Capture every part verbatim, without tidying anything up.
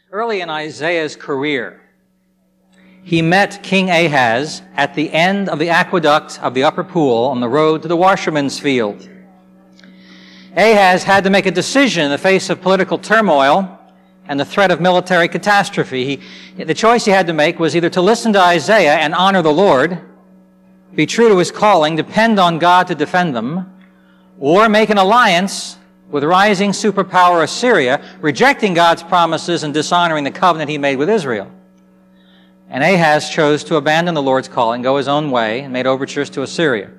Early in Isaiah's career, he met King Ahaz at the end of the aqueduct of the upper pool on the road to the washerman's field. Ahaz had to make a decision in the face of political turmoil and the threat of military catastrophe. He, the choice he had to make was either to listen to Isaiah and honor the Lord, be true to his calling, depend on God to defend them, or make an alliance with rising superpower Assyria, rejecting God's promises and dishonoring the covenant he made with Israel. And Ahaz chose to abandon the Lord's calling, go his own way, and made overtures to Assyria.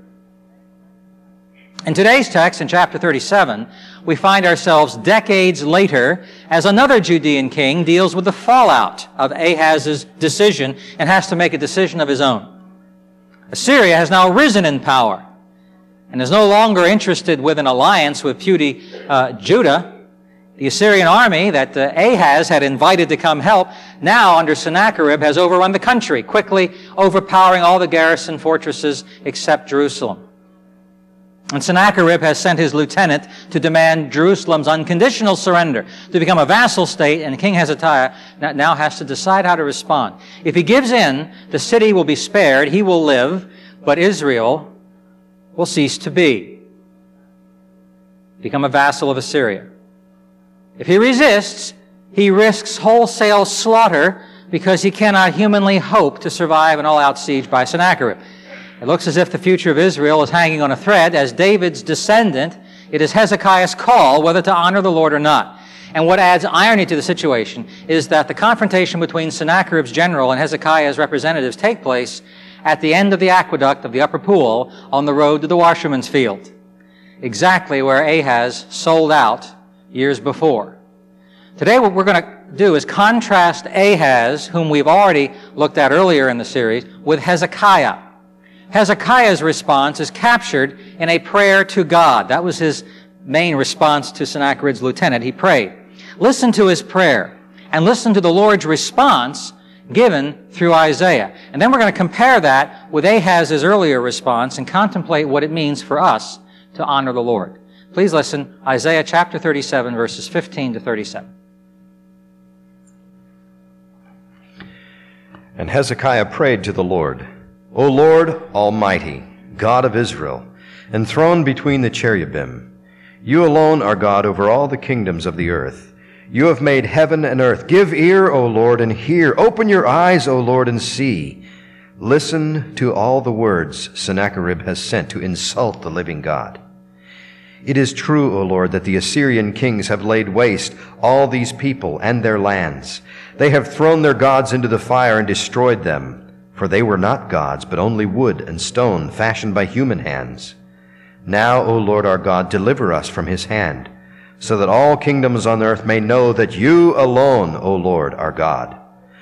In today's text, in chapter thirty-seven, we find ourselves decades later as another Judean king deals with the fallout of Ahaz's decision and has to make a decision of his own. Assyria has now risen in power and is no longer interested with an alliance with puny uh, Judah. The Assyrian army that uh, Ahaz had invited to come help, now under Sennacherib, has overrun the country, quickly overpowering all the garrison fortresses except Jerusalem. And Sennacherib has sent his lieutenant to demand Jerusalem's unconditional surrender, to become a vassal state, and King Hezekiah now has to decide how to respond. If he gives in, the city will be spared, he will live, but Israel will cease to be, become a vassal of Assyria. If he resists, he risks wholesale slaughter because he cannot humanly hope to survive an all-out siege by Sennacherib. It looks as if the future of Israel is hanging on a thread. As David's descendant, it is Hezekiah's call whether to honor the Lord or not. And what adds irony to the situation is that the confrontation between Sennacherib's general and Hezekiah's representatives take place at the end of the aqueduct of the upper pool on the road to the washerman's field, exactly where Ahaz sold out years before. Today what we're going to do is contrast Ahaz, whom we've already looked at earlier in the series, with Hezekiah. Hezekiah's response is captured in a prayer to God. That was his main response to Sennacherib's lieutenant. He prayed. Listen to his prayer and listen to the Lord's response given through Isaiah. And then we're going to compare that with Ahaz's earlier response and contemplate what it means for us to honor the Lord. Please listen, Isaiah chapter thirty-seven, verses fifteen to thirty-seven. And Hezekiah prayed to the Lord, O Lord Almighty, God of Israel, enthroned between the cherubim, you alone are God over all the kingdoms of the earth. You have made heaven and earth. Give ear, O Lord, and hear. Open your eyes, O Lord, and see. Listen to all the words Sennacherib has sent to insult the living God. It is true, O Lord, that the Assyrian kings have laid waste all these people and their lands. They have thrown their gods into the fire and destroyed them, for they were not gods, but only wood and stone fashioned by human hands. Now, O Lord our God, deliver us from his hand, so that all kingdoms on earth may know that you alone, O Lord, are God.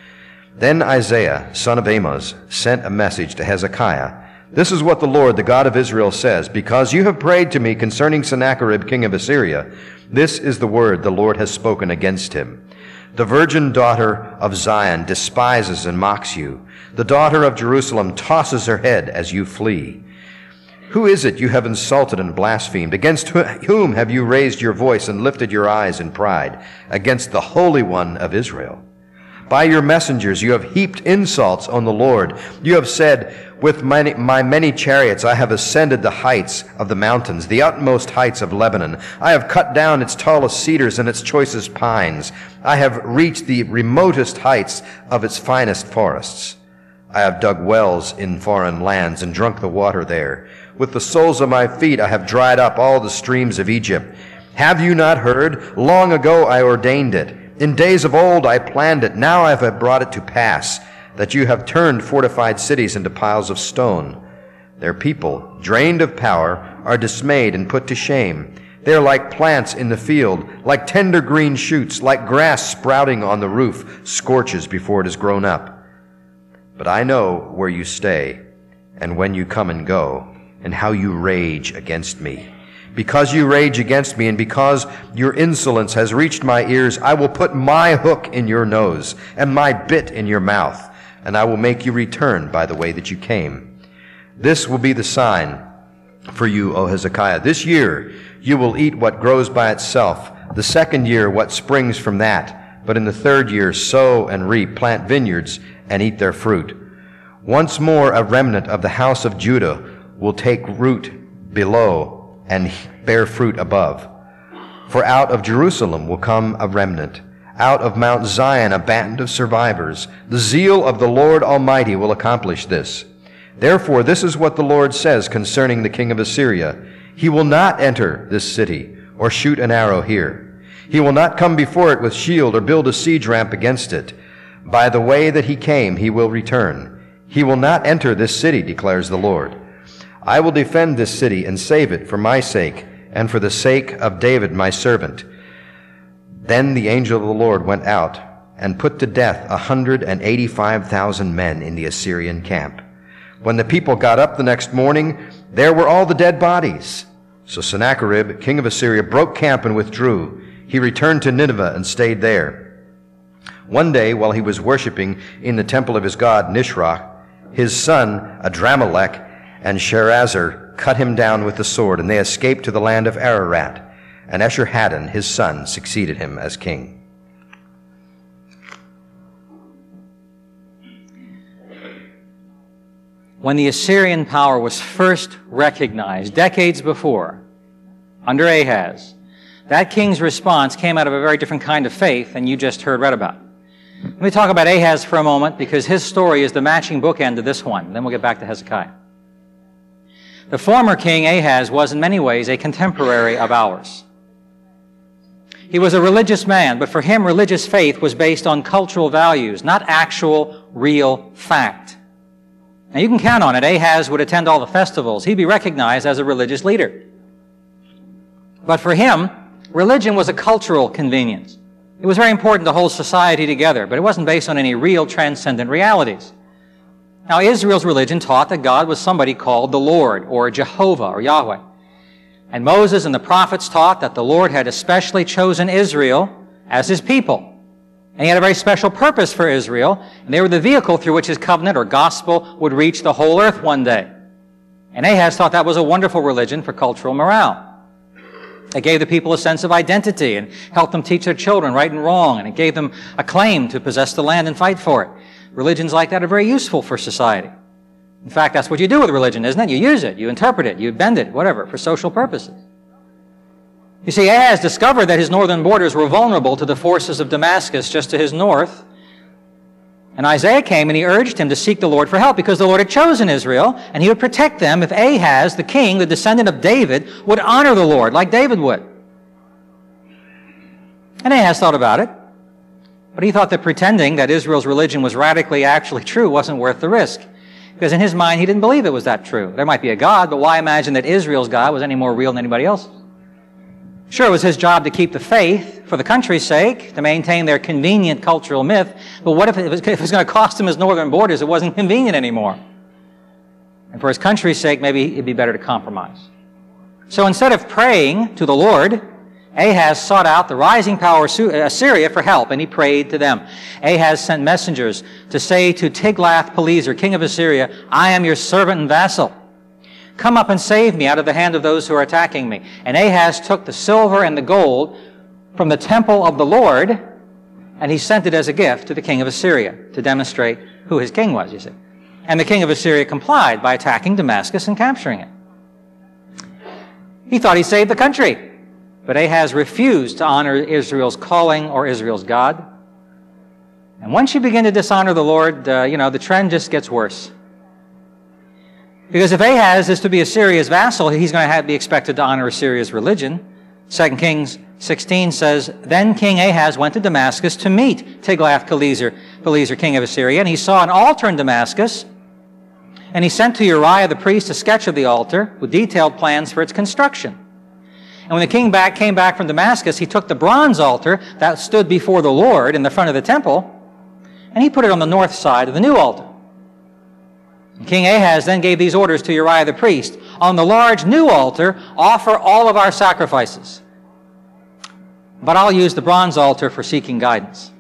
Then Isaiah, son of Amoz, sent a message to Hezekiah. This is what the Lord, the God of Israel, says, because you have prayed to me concerning Sennacherib, king of Assyria, this is the word the Lord has spoken against him. The virgin daughter of Zion despises and mocks you. The daughter of Jerusalem tosses her head as you flee. Who is it you have insulted and blasphemed? Against whom have you raised your voice and lifted your eyes in pride? Against the Holy One of Israel. By your messengers you have heaped insults on the Lord. You have said, with my, my many chariots I have ascended the heights of the mountains, the utmost heights of Lebanon. I have cut down its tallest cedars and its choicest pines. I have reached the remotest heights of its finest forests. I have dug wells in foreign lands and drunk the water there. With the soles of my feet I have dried up all the streams of Egypt. Have you not heard? Long ago I ordained it. In days of old I planned it. Now I have brought it to pass, that you have turned fortified cities into piles of stone. Their people, drained of power, are dismayed and put to shame. They are like plants in the field, like tender green shoots, like grass sprouting on the roof, scorches before it is grown up. But I know where you stay, and when you come and go, and how you rage against me. Because you rage against me, and because your insolence has reached my ears, I will put my hook in your nose, and my bit in your mouth, and I will make you return by the way that you came. This will be the sign for you, O Hezekiah. This year you will eat what grows by itself, the second year what springs from that. but in the third year sow and reap, plant vineyards, and eat their fruit. Once more a remnant of the house of Judah will take root below and bear fruit above. For out of Jerusalem will come a remnant, out of Mount Zion a band of survivors. The zeal of the Lord Almighty will accomplish this. Therefore this is what the Lord says concerning the king of Assyria. He will not enter this city or shoot an arrow here. He will not come before it with shield or build a siege ramp against it. By the way that he came, he will return. He will not enter this city, declares the Lord. I will defend this city and save it for my sake and for the sake of David my servant. Then the angel of the Lord went out and put to death a hundred and eighty-five thousand men in the Assyrian camp. When the people got up the next morning, there were all the dead bodies. So Sennacherib, king of Assyria, broke camp and withdrew. He returned to Nineveh and stayed there. One day, while he was worshiping in the temple of his god Nisroch, his son Adramelech and Sharezer cut him down with the sword, and they escaped to the land of Ararat. And Esarhaddon, his son, succeeded him as king. When the Assyrian power was first recognized, decades before, under Ahaz, that king's response came out of a very different kind of faith than you just heard read about. Let me talk about Ahaz for a moment, because his story is the matching bookend to this one. Then we'll get back to Hezekiah. The former king, Ahaz, was in many ways a contemporary of ours. He was a religious man, but for him, religious faith was based on cultural values, not actual, real fact. Now, you can count on it. Ahaz would attend all the festivals. He'd be recognized as a religious leader. But for him, religion was a cultural convenience. It was very important to hold society together, but it wasn't based on any real transcendent realities. Now, Israel's religion taught that God was somebody called the Lord, or Jehovah, or Yahweh. And Moses and the prophets taught that the Lord had especially chosen Israel as his people. And he had a very special purpose for Israel, and they were the vehicle through which his covenant or gospel would reach the whole earth one day. And Ahaz thought that was a wonderful religion for cultural morale. It gave the people a sense of identity and helped them teach their children right and wrong, and it gave them a claim to possess the land and fight for it. Religions like that are very useful for society. In fact, that's what you do with religion, isn't it? You use it, you interpret it, you bend it, whatever, for social purposes. You see, Ahaz discovered that his northern borders were vulnerable to the forces of Damascus just to his north. And Isaiah came and he urged him to seek the Lord for help, because the Lord had chosen Israel, and he would protect them if Ahaz, the king, the descendant of David, would honor the Lord like David would. And Ahaz thought about it, but he thought that pretending that Israel's religion was radically actually true wasn't worth the risk. Because in his mind, he didn't believe it was that true. There might be a God, but why imagine that Israel's God was any more real than anybody else's? Sure, it was his job to keep the faith for the country's sake, to maintain their convenient cultural myth, but what if it was, if it was going to cost him his northern borders? It wasn't convenient anymore. And for his country's sake, maybe it'd be better to compromise. So instead of praying to the Lord, Ahaz sought out the rising power of Assyria for help, and he prayed to them. Ahaz sent messengers to say to Tiglath-Pileser, king of Assyria, I am your servant and vassal. Come up and save me out of the hand of those who are attacking me. And Ahaz took the silver and the gold from the temple of the Lord, and he sent it as a gift to the king of Assyria to demonstrate who his king was, you see. And the king of Assyria complied by attacking Damascus and capturing it. He thought he saved the country. But Ahaz refused to honor Israel's calling or Israel's God. And once you begin to dishonor the Lord, uh, you know, the trend just gets worse. Because if Ahaz is to be Assyria's vassal, he's going to have, be expected to honor Assyria's religion. Second Kings sixteen says, Then King Ahaz went to Damascus to meet Tiglath-Pileser, Pileser, king of Assyria, and he saw an altar in Damascus, and he sent to Uriah the priest a sketch of the altar with detailed plans for its construction. And when the king back came back from Damascus, he took the bronze altar that stood before the Lord in the front of the temple, and he put it on the north side of the new altar. And King Ahaz then gave these orders to Uriah the priest. On the large new altar, offer all of our sacrifices. But I'll use the bronze altar for seeking guidance.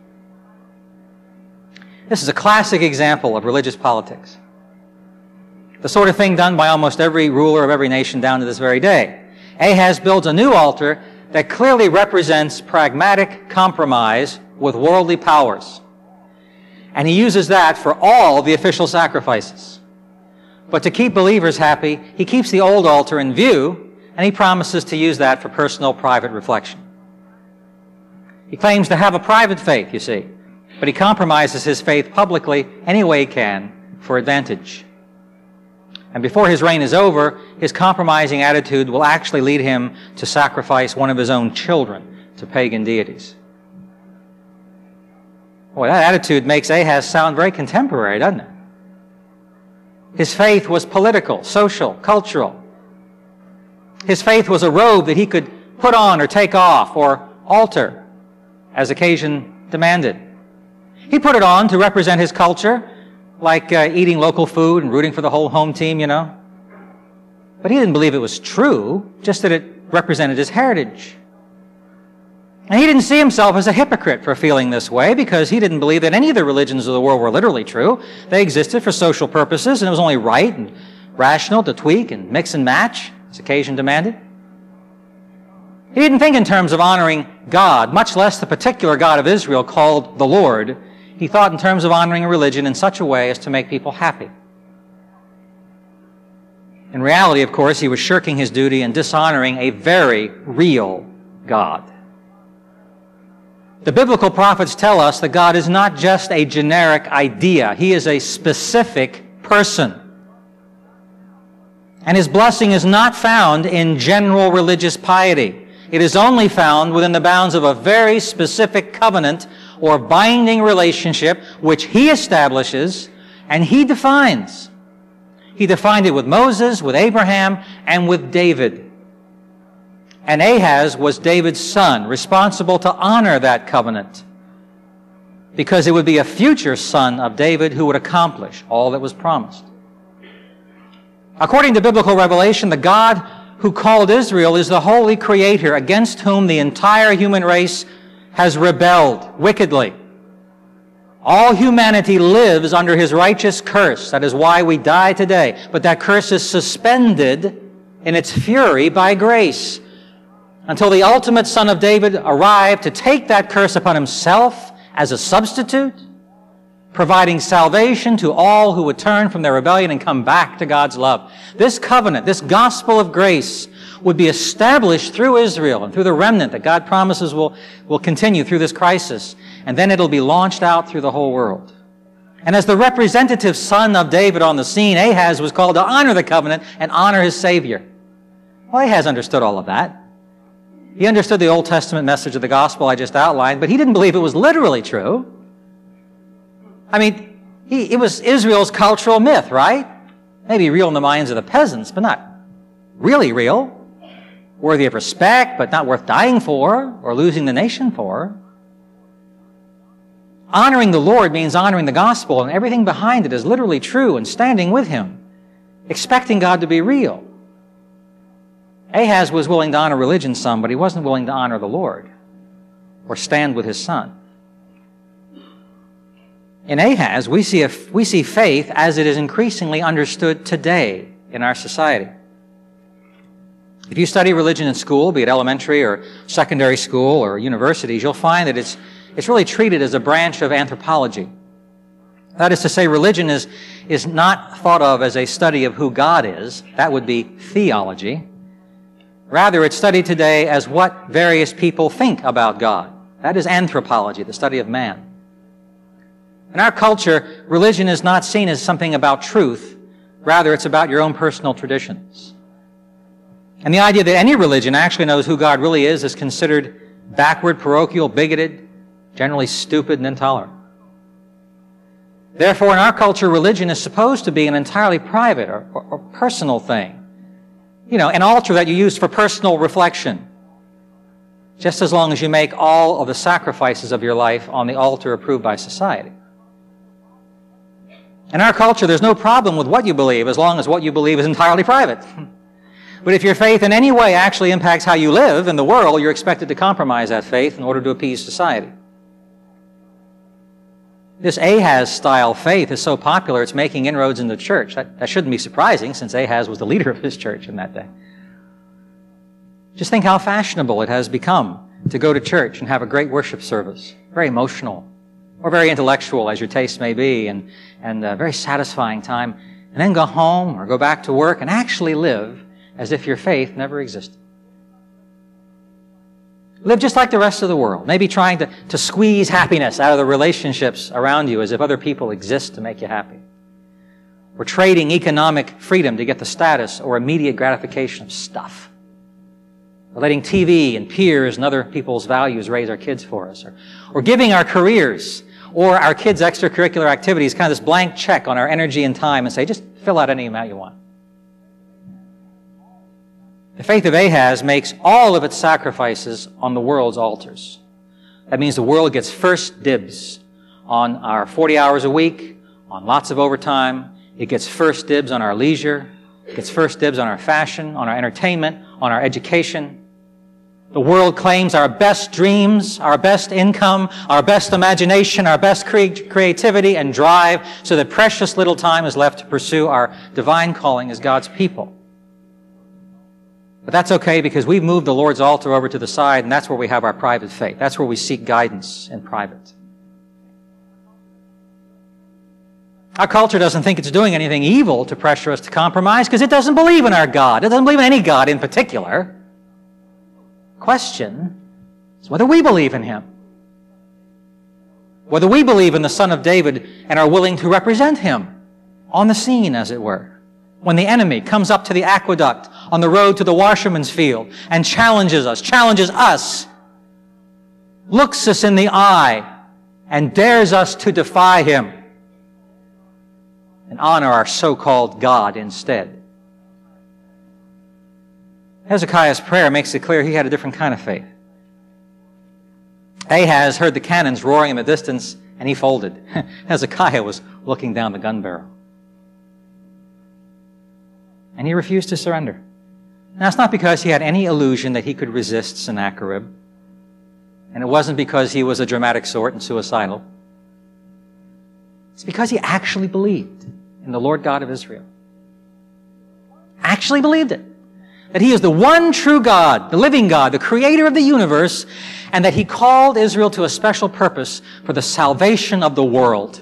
This is a classic example of religious politics. The sort of thing done by almost every ruler of every nation down to this very day. Ahaz builds a new altar that clearly represents pragmatic compromise with worldly powers. And he uses that for all the official sacrifices. But to keep believers happy, he keeps the old altar in view, and he promises to use that for personal, private reflection. He claims to have a private faith, you see, but he compromises his faith publicly any way he can for advantage. And before his reign is over, his compromising attitude will actually lead him to sacrifice one of his own children to pagan deities. Boy, that attitude makes Ahaz sound very contemporary, doesn't it? His faith was political, social, cultural. His faith was a robe that he could put on or take off or alter as occasion demanded. He put it on to represent his culture, like uh, eating local food and rooting for the whole home team, you know. But he didn't believe it was true, just that it represented his heritage. And he didn't see himself as a hypocrite for feeling this way, because he didn't believe that any of the religions of the world were literally true. They existed for social purposes, and it was only right and rational to tweak and mix and match as occasion demanded. He didn't think in terms of honoring God, much less the particular God of Israel called the Lord. He thought in terms of honoring a religion in such a way as to make people happy. In reality, of course, he was shirking his duty and dishonoring a very real God. The biblical prophets tell us that God is not just a generic idea. He is a specific person. And his blessing is not found in general religious piety. It is only found within the bounds of a very specific covenant or binding relationship which he establishes and he defines. He defined it with Moses, with Abraham, and with David. And Ahaz was David's son, responsible to honor that covenant, because it would be a future son of David who would accomplish all that was promised. According to biblical revelation, the God who called Israel is the holy creator against whom the entire human race has rebelled wickedly. All humanity lives under his righteous curse. That is why we die today. But that curse is suspended in its fury by grace, until the ultimate Son of David arrived to take that curse upon himself as a substitute, providing salvation to all who would turn from their rebellion and come back to God's love. This covenant, this gospel of grace, would be established through Israel and through the remnant that God promises will, will continue through this crisis. And then it'll be launched out through the whole world. And as the representative son of David on the scene, Ahaz was called to honor the covenant and honor his Savior. Well, Ahaz understood all of that. He understood the Old Testament message of the gospel I just outlined, but he didn't believe it was literally true. I mean, he, it was Israel's cultural myth, right? Maybe real in the minds of the peasants, but not really real. Worthy of respect, but not worth dying for or losing the nation for. Honoring the Lord means honoring the gospel, and everything behind it is literally true, and standing with him, expecting God to be real. Ahaz was willing to honor religion some, but he wasn't willing to honor the Lord or stand with his son. In Ahaz, we see, a, we see faith as it is increasingly understood today in our society. If you study religion in school, be it elementary or secondary school or universities, you'll find that it's, it's really treated as a branch of anthropology. That is to say, religion is, is not thought of as a study of who God is. That would be theology. Rather, it's studied today as what various people think about God. That is anthropology, the study of man. In our culture, religion is not seen as something about truth. Rather, it's about your own personal traditions. And the idea that any religion actually knows who God really is is considered backward, parochial, bigoted, generally stupid and intolerant. Therefore, in our culture, religion is supposed to be an entirely private or, or, or personal thing. You know, an altar that you use for personal reflection, just as long as you make all of the sacrifices of your life on the altar approved by society. In our culture, there's no problem with what you believe as long as what you believe is entirely private. But if your faith in any way actually impacts how you live in the world, you're expected to compromise that faith in order to appease society. This Ahaz-style faith is so popular, it's making inroads in the church. That, that shouldn't be surprising, since Ahaz was the leader of his church in that day. Just think how fashionable it has become to go to church and have a great worship service. very emotional, or very intellectual, as your taste may be, and, and a very satisfying time, and then go home or go back to work and actually live as if your faith never existed. Live just like the rest of the world, maybe trying to, to squeeze happiness out of the relationships around you as if other people exist to make you happy. We're trading economic freedom to get the status or immediate gratification of stuff. We're letting T V and peers and other people's values raise our kids for us. Or, or giving our careers or our kids' extracurricular activities kind of this blank check on our energy and time and say, just fill out any amount you want. The faith of Ahaz makes all of its sacrifices on the world's altars. That means the world gets first dibs on our forty hours a week, on lots of overtime. It gets first dibs on our leisure. It gets first dibs on our fashion, on our entertainment, on our education. The world claims our best dreams, our best income, our best imagination, our best cre- creativity and drive, so that precious little time is left to pursue our divine calling as God's people. But that's okay, because we've moved the Lord's altar over to the side, and that's where we have our private faith. That's where we seek guidance in private. Our culture doesn't think it's doing anything evil to pressure us to compromise, because it doesn't believe in our God. It doesn't believe in any God in particular. Question is whether we believe in Him. Whether we believe in the Son of David and are willing to represent Him on the scene, as it were. When the enemy comes up to the aqueduct on the road to the washerman's field and challenges us, challenges us, looks us in the eye and dares us to defy him and honor our so-called God instead. Hezekiah's prayer makes it clear he had a different kind of faith. Ahaz heard the cannons roaring in the distance, and he folded. Hezekiah was looking down the gun barrel. And he refused to surrender. Now, it's not because he had any illusion that he could resist Sennacherib. And it wasn't because he was a dramatic sort and suicidal. It's because he actually believed in the Lord God of Israel. Actually believed it. That He is the one true God, the living God, the creator of the universe, and that He called Israel to a special purpose for the salvation of the world.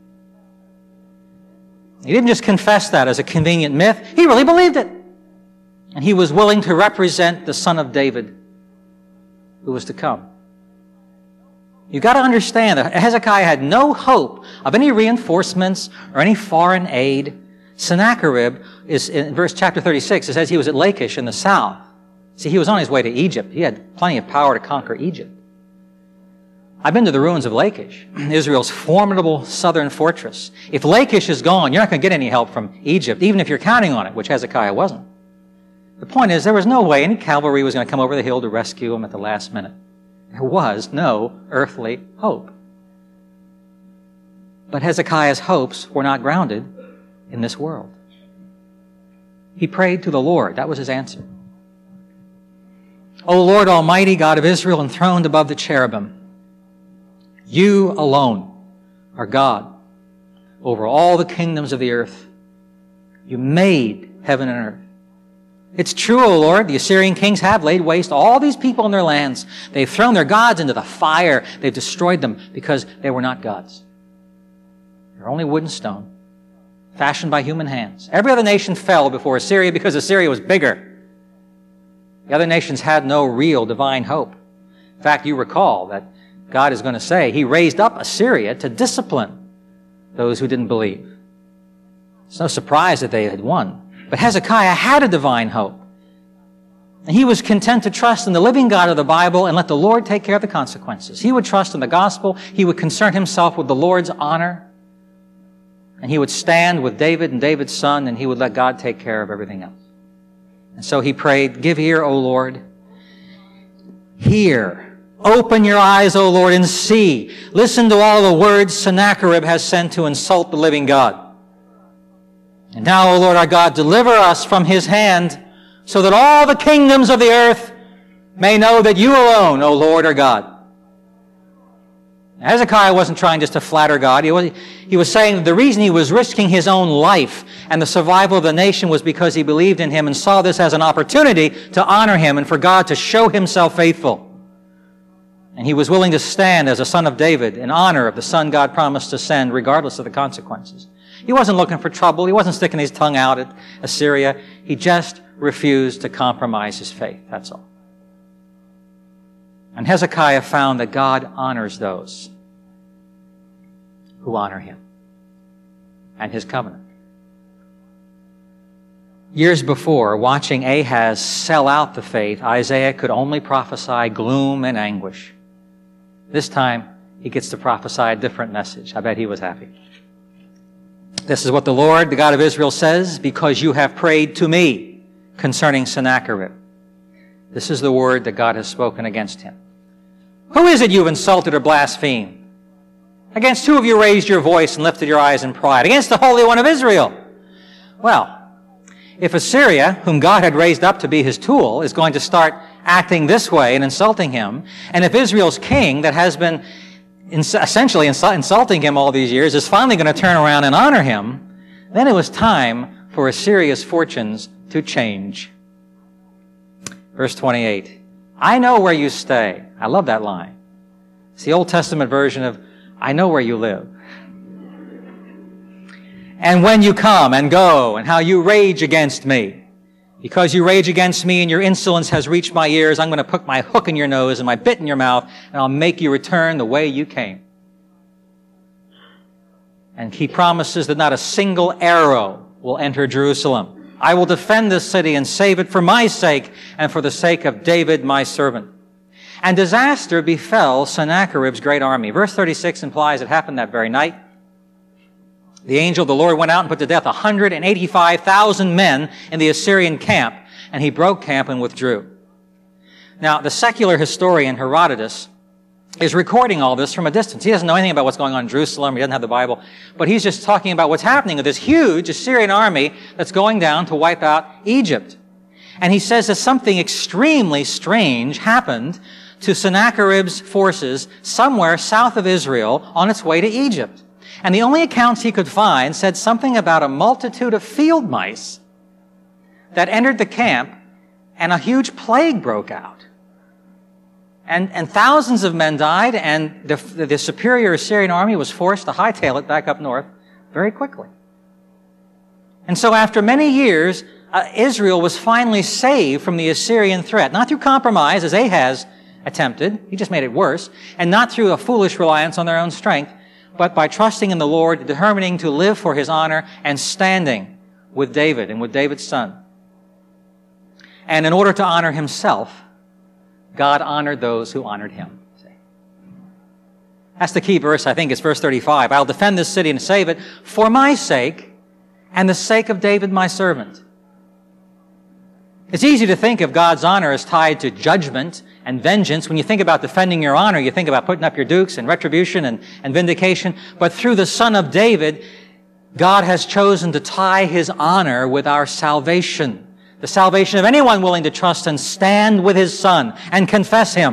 He didn't just confess that as a convenient myth. He really believed it. And he was willing to represent the Son of David who was to come. You've got to understand that Hezekiah had no hope of any reinforcements or any foreign aid. Sennacherib is in verse chapter thirty-six. It says he was at Lachish in the south. See, he was on his way to Egypt. He had plenty of power to conquer Egypt. I've been to the ruins of Lachish, Israel's formidable southern fortress. If Lachish is gone, you're not going to get any help from Egypt, even if you're counting on it, which Hezekiah wasn't. The point is, there was no way any cavalry was going to come over the hill to rescue him at the last minute. There was no earthly hope. But Hezekiah's hopes were not grounded in this world. He prayed to the Lord. That was his answer. O Lord Almighty, God of Israel, enthroned above the cherubim, You alone are God over all the kingdoms of the earth. You made heaven and earth. It's true, O Lord, the Assyrian kings have laid waste all these people and their lands. They've thrown their gods into the fire. They've destroyed them because they were not gods. They're only wood and stone, fashioned by human hands. Every other nation fell before Assyria because Assyria was bigger. The other nations had no real divine hope. In fact, you recall that God is going to say He raised up Assyria to discipline those who didn't believe. It's no surprise that they had won. But Hezekiah had a divine hope. And he was content to trust in the living God of the Bible and let the Lord take care of the consequences. He would trust in the gospel. He would concern himself with the Lord's honor. And he would stand with David and David's son, and he would let God take care of everything else. And so he prayed, Give ear, O Lord. Hear. Open your eyes, O Lord, and see. Listen to all the words Sennacherib has sent to insult the living God. And now, O Lord our God, deliver us from his hand, so that all the kingdoms of the earth may know that you alone, O Lord, are God. Hezekiah wasn't trying just to flatter God. He was, he was saying that the reason he was risking his own life and the survival of the nation was because he believed in him and saw this as an opportunity to honor him and for God to show himself faithful. And he was willing to stand as a son of David in honor of the son God promised to send, regardless of the consequences. He wasn't looking for trouble. He wasn't sticking his tongue out at Assyria. He just refused to compromise his faith. That's all. And Hezekiah found that God honors those who honor him and his covenant. Years before, watching Ahaz sell out the faith, Isaiah could only prophesy gloom and anguish. This time, he gets to prophesy a different message. I bet he was happy. This is what the Lord, the God of Israel, says, because you have prayed to me concerning Sennacherib. This is the word that God has spoken against him. Who is it you've insulted or blasphemed? Against who have you raised your voice and lifted your eyes in pride? Against the Holy One of Israel. Well, if Assyria, whom God had raised up to be his tool, is going to start acting this way and insulting him, and if Israel's king, that has been ins- essentially ins- insulting him all these years, is finally going to turn around and honor him, then it was time for Assyria's fortunes to change. Verse twenty-eight, I know where you stay. I love that line. It's the Old Testament version of, I know where you live. And when you come and go, and how you rage against me. Because you rage against me and your insolence has reached my ears, I'm going to put my hook in your nose and my bit in your mouth, and I'll make you return the way you came. And he promises that not a single arrow will enter Jerusalem. I will defend this city and save it for my sake and for the sake of David, my servant. And disaster befell Sennacherib's great army. Verse thirty-six implies it happened that very night. The angel of the Lord went out and put to death one hundred eighty-five thousand men in the Assyrian camp, and he broke camp and withdrew. Now, the secular historian Herodotus is recording all this from a distance. He doesn't know anything about what's going on in Jerusalem. He doesn't have the Bible. But he's just talking about what's happening with this huge Assyrian army that's going down to wipe out Egypt. And he says that something extremely strange happened to Sennacherib's forces somewhere south of Israel on its way to Egypt. And the only accounts he could find said something about a multitude of field mice that entered the camp, and a huge plague broke out. And, and thousands of men died, and the, the superior Assyrian army was forced to hightail it back up north very quickly. And so after many years, uh, Israel was finally saved from the Assyrian threat, not through compromise, as Ahaz attempted. He just made it worse. And not through a foolish reliance on their own strength, but by trusting in the Lord, determining to live for his honor, and standing with David and with David's son. And in order to honor himself, God honored those who honored him. That's the key verse, I think. It's verse thirty-five. I'll defend this city and save it for my sake and the sake of David my servant. It's easy to think of God's honor as tied to judgment and vengeance. When you think about defending your honor, you think about putting up your dukes and retribution and, and vindication. But through the Son of David, God has chosen to tie his honor with our salvation. The salvation of anyone willing to trust and stand with his Son and confess him.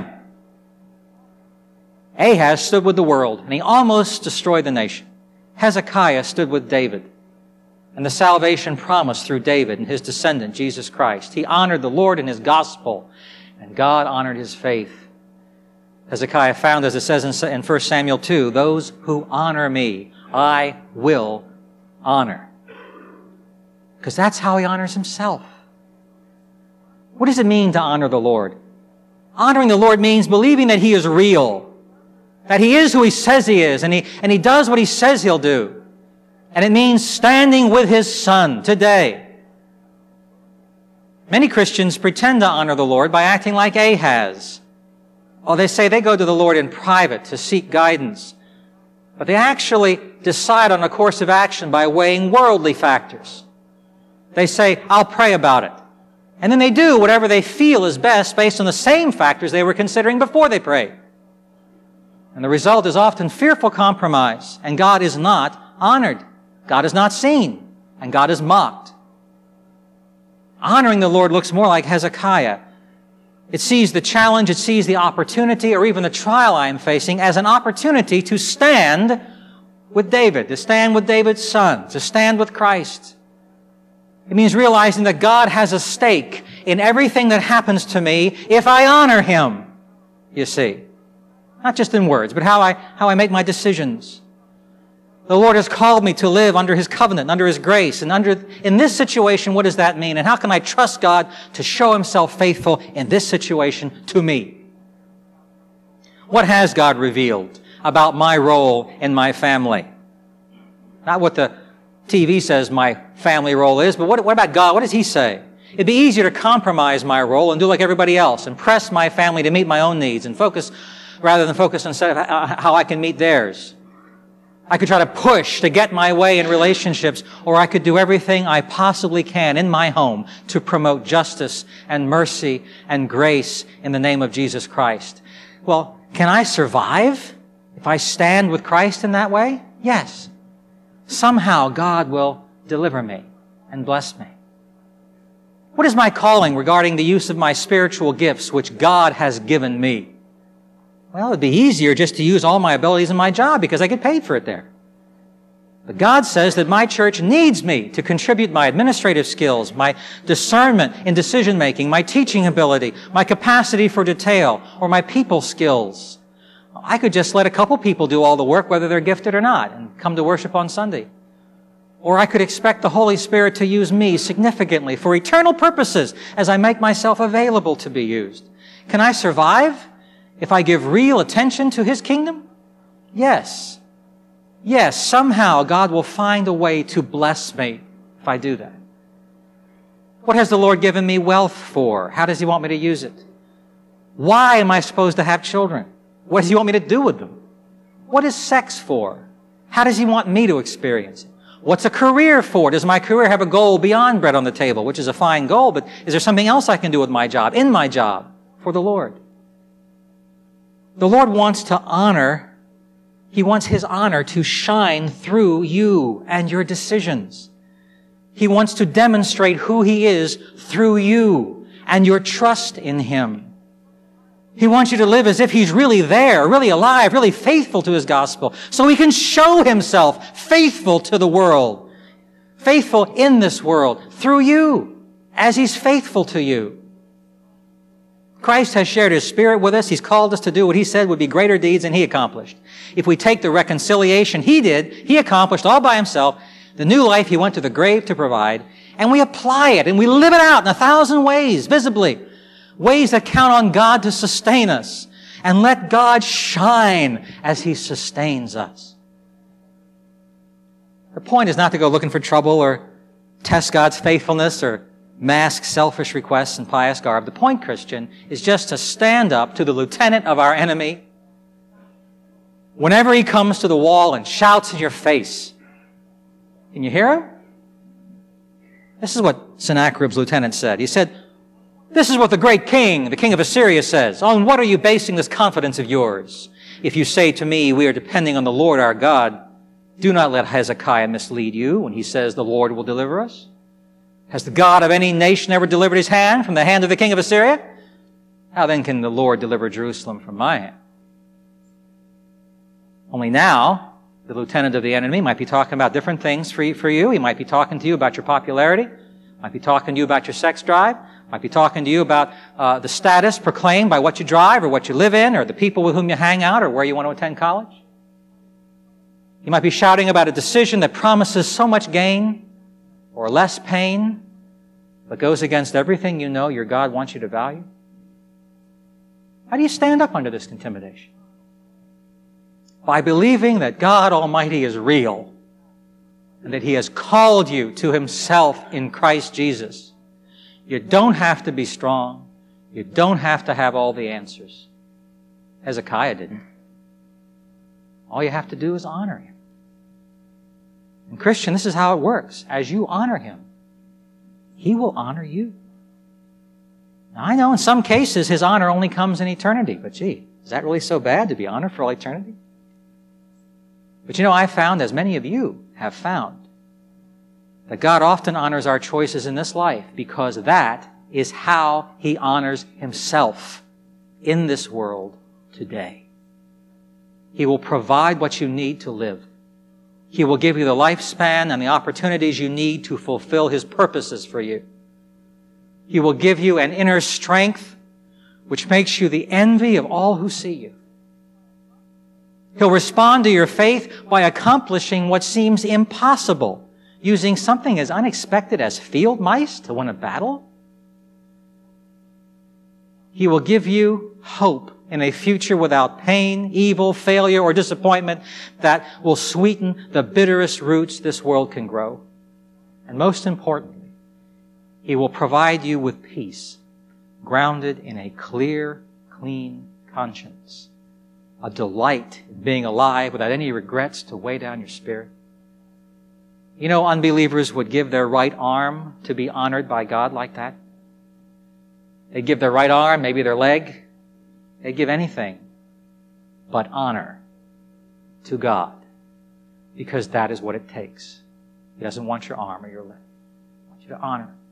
Ahaz stood with the world, and he almost destroyed the nation. Hezekiah stood with David, and the salvation promised through David and his descendant, Jesus Christ. He honored the Lord in his gospel, and God honored his faith. Hezekiah found, as it says in First Samuel two, those who honor me, I will honor. Because that's how he honors himself. What does it mean to honor the Lord? Honoring the Lord means believing that he is real, that he is who he says he is, and he, and he does what he says he'll do. And it means standing with his Son today. Many Christians pretend to honor the Lord by acting like Ahaz. Or they say they go to the Lord in private to seek guidance. But they actually decide on a course of action by weighing worldly factors. They say, I'll pray about it. And then they do whatever they feel is best based on the same factors they were considering before they prayed. And the result is often fearful compromise, and God is not honored. God is not seen, and God is mocked. Honoring the Lord looks more like Hezekiah. It sees the challenge, it sees the opportunity, or even the trial I am facing as an opportunity to stand with David, to stand with David's son, to stand with Christ. It means realizing that God has a stake in everything that happens to me if I honor him, you see. Not just in words, but how I, how I make my decisions. The Lord has called me to live under His covenant, under His grace. And under, in this situation, what does that mean? And how can I trust God to show Himself faithful in this situation to me? What has God revealed about my role in my family? Not what the T V says my family role is, but what, what about God? What does He say? It'd be easier to compromise my role and do like everybody else and press my family to meet my own needs and focus rather than focus on how I can meet theirs. I could try to push to get my way in relationships, or I could do everything I possibly can in my home to promote justice and mercy and grace in the name of Jesus Christ. Well, can I survive if I stand with Christ in that way? Yes. Somehow God will deliver me and bless me. What is my calling regarding the use of my spiritual gifts which God has given me? Well, it'd be easier just to use all my abilities in my job because I get paid for it there. But God says that my church needs me to contribute my administrative skills, my discernment in decision-making, my teaching ability, my capacity for detail, or my people skills. I could just let a couple people do all the work, whether they're gifted or not, and come to worship on Sunday. Or I could expect the Holy Spirit to use me significantly for eternal purposes as I make myself available to be used. Can I survive if I give real attention to His kingdom? Yes. Yes, somehow God will find a way to bless me if I do that. What has the Lord given me wealth for? How does He want me to use it? Why am I supposed to have children? What does He want me to do with them? What is sex for? How does He want me to experience it? What's a career for? Does my career have a goal beyond bread on the table, which is a fine goal, but is there something else I can do with my job, in my job, for the Lord? The Lord wants to honor, He wants His honor to shine through you and your decisions. He wants to demonstrate who He is through you and your trust in Him. He wants you to live as if He's really there, really alive, really faithful to His gospel, so He can show Himself faithful to the world, faithful in this world, through you, as He's faithful to you. Christ has shared His Spirit with us. He's called us to do what He said would be greater deeds than He accomplished. If we take the reconciliation He did, He accomplished all by Himself, the new life He went to the grave to provide, and we apply it, and we live it out in a thousand ways, visibly. Ways that count on God to sustain us, and let God shine as He sustains us. The point is not to go looking for trouble or test God's faithfulness or mask selfish requests in pious garb. The point, Christian, is just to stand up to the lieutenant of our enemy whenever he comes to the wall and shouts in your face. Can you hear him? This is what Sennacherib's lieutenant said. He said, "This is what the great king, the king of Assyria, says. On what are you basing this confidence of yours? If you say to me, we are depending on the Lord our God, do not let Hezekiah mislead you when he says the Lord will deliver us. Has the God of any nation ever delivered his hand from the hand of the king of Assyria? How then can the Lord deliver Jerusalem from my hand?" Only now, the lieutenant of the enemy might be talking about different things for you. For you. He might be talking to you about your popularity, might be talking to you about your sex drive, might be talking to you about uh, the status proclaimed by what you drive or what you live in or the people with whom you hang out or where you want to attend college. He might be shouting about a decision that promises so much gain or less pain, but goes against everything you know your God wants you to value. How do you stand up under this intimidation? By believing that God Almighty is real and that He has called you to Himself in Christ Jesus. You don't have to be strong. You don't have to have all the answers. Hezekiah didn't. All you have to do is honor Him. And Christian, this is how it works. As you honor Him, He will honor you. Now, I know in some cases His honor only comes in eternity, but gee, is that really so bad to be honored for all eternity? But you know, I found, as many of you have found, that God often honors our choices in this life because that is how He honors Himself in this world today. He will provide what you need to live. He will give you the lifespan and the opportunities you need to fulfill His purposes for you. He will give you an inner strength which makes you the envy of all who see you. He'll respond to your faith by accomplishing what seems impossible, using something as unexpected as field mice to win a battle. He will give you hope in a future without pain, evil, failure, or disappointment that will sweeten the bitterest roots this world can grow. And most importantly, He will provide you with peace, grounded in a clear, clean conscience, a delight in being alive without any regrets to weigh down your spirit. You know, unbelievers would give their right arm to be honored by God like that. They'd give their right arm, maybe their leg. They'd give anything but honor to God, because that is what it takes. He doesn't want your arm or your leg. He wants you to honor Him.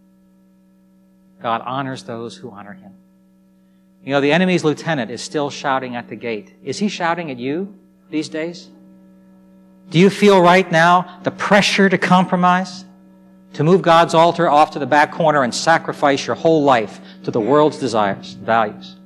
God honors those who honor Him. You know, the enemy's lieutenant is still shouting at the gate. Is he shouting at you these days? Do you feel right now the pressure to compromise? To move God's altar off to the back corner and sacrifice your whole life to the world's desires and values?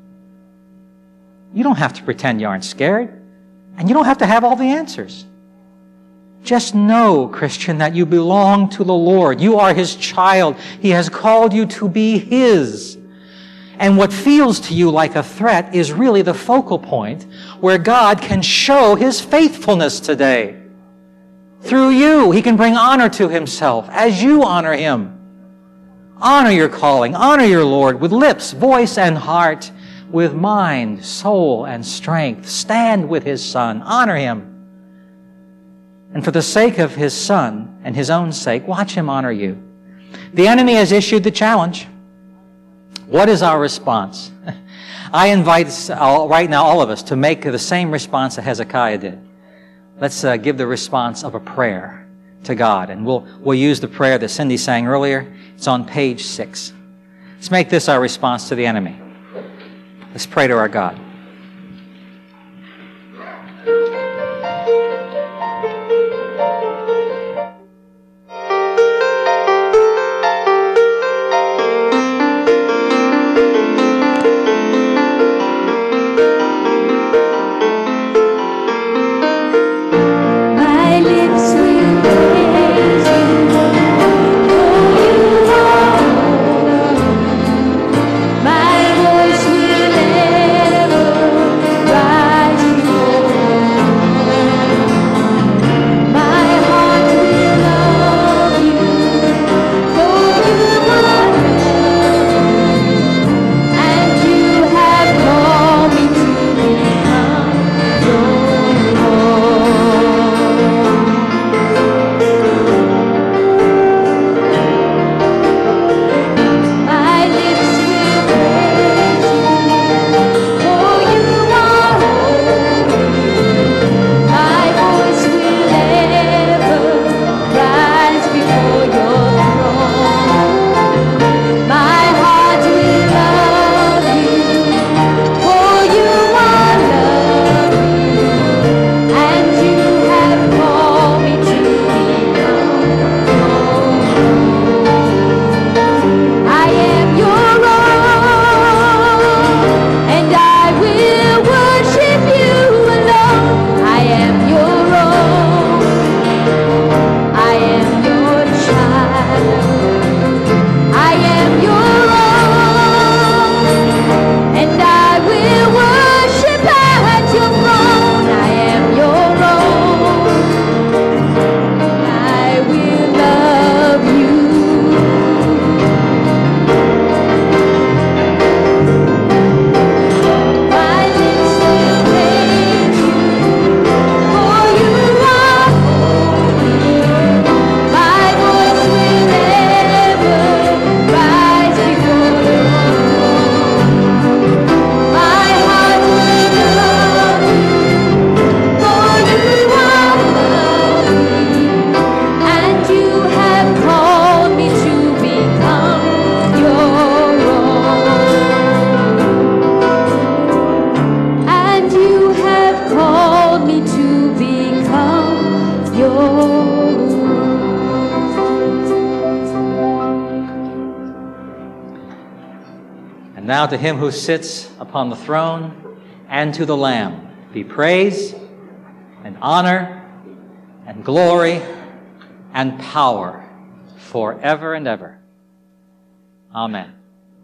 You don't have to pretend you aren't scared, and you don't have to have all the answers. Just know, Christian, that you belong to the Lord. You are His child. He has called you to be His. And what feels to you like a threat is really the focal point where God can show His faithfulness today. Through you, He can bring honor to Himself as you honor Him. Honor your calling. Honor your Lord with lips, voice, and heart, with mind, soul, and strength. Stand with His Son. Honor Him. And for the sake of His Son and His own sake, watch Him honor you. The enemy has issued the challenge. What is our response? I invite all, right now all of us to make the same response that Hezekiah did. Let's uh, give the response of a prayer to God. And we'll, we'll use the prayer that Cindy sang earlier. It's on page six. Let's make this our response to the enemy. Let's pray to our God. Now to Him who sits upon the throne and to the Lamb be praise and honor and glory and power forever and ever. Amen.